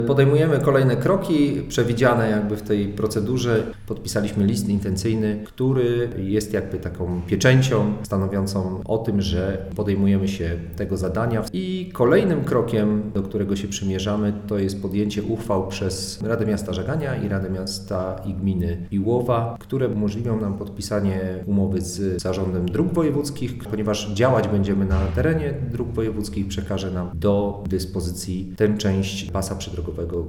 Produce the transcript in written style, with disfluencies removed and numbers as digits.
Podejmujemy kolejne kroki przewidziane jakby w tej procedurze. Podpisaliśmy list intencyjny, który jest jakby taką pieczęcią stanowiącą o tym, że podejmujemy się tego zadania. I kolejnym krokiem, do którego się przymierzamy, to jest podjęcie uchwał przez Radę Miasta Żagania i Radę Miasta i Gminy Iłowa, które umożliwią nam podpisanie umowy z Zarządem Dróg Wojewódzkich, ponieważ działać będziemy na terenie dróg wojewódzkich, przekaże nam do dyspozycji tę część pasa przydrogowego,